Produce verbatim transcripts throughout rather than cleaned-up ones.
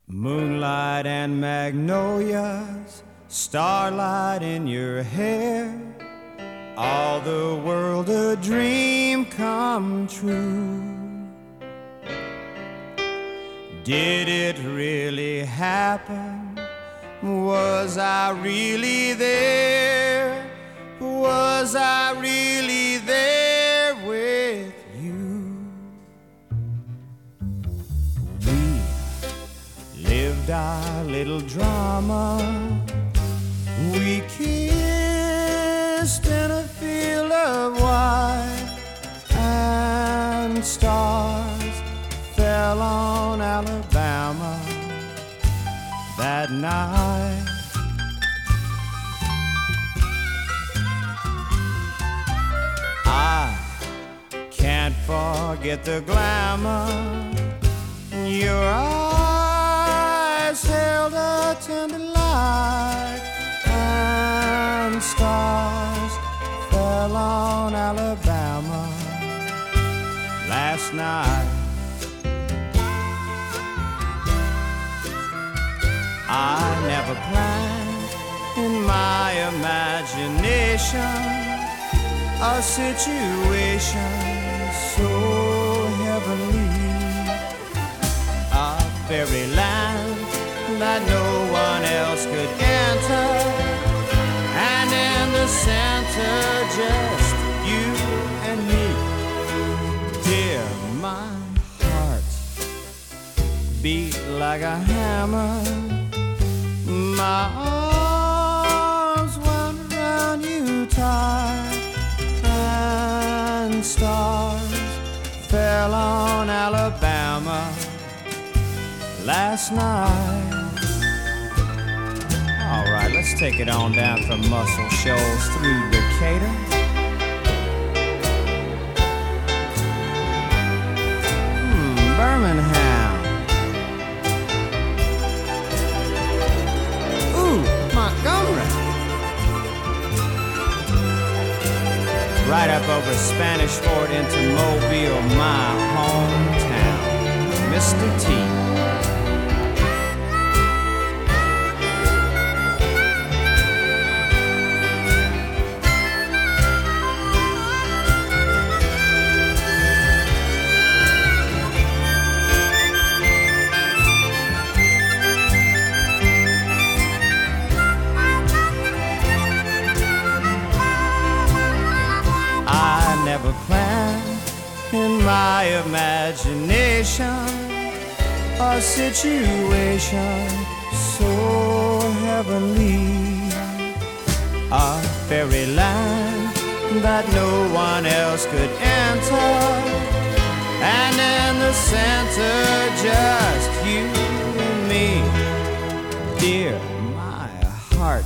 Moonlight and magnolias, starlight in your hair, all the world a dream come true. Did it really happen? Was I really there? Was I really there with you? We lived our little drama. We kissed in a field of white, and stars fell on Alabama that night. I can't forget the glamour. Your eyes held a tender light, and stars fell on Alabama last night. I never planned in my imagination a situation so heavenly, a fairyland that no one else could enter, and in the center just you and me. Dear, my heart beat like a hammer. My arms wound around you tight, and stars fell on Alabama last night. All right, let's take it on down from Muscle Shoals through Decatur. Hmm, Birmingham. Montgomery. Right up over Spanish Fort into Mobile, my hometown. Mister T. Never planned in my imagination a situation so heavenly, a fairyland that no one else could enter, and in the center just you and me. Dear, my heart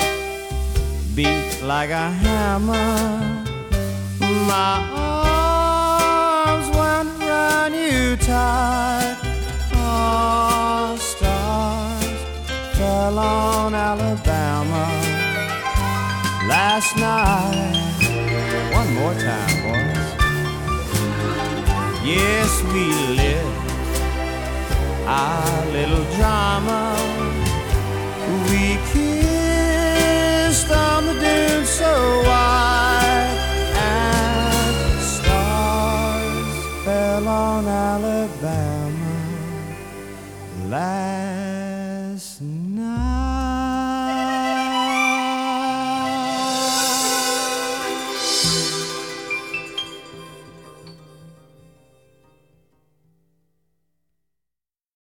beat like a hammer. My arms wound around you tight. Oh, stars fell on Alabama last night. One more time, boys. Yes, we lived our little drama. We kissed on the dunes so wide, on Alabama last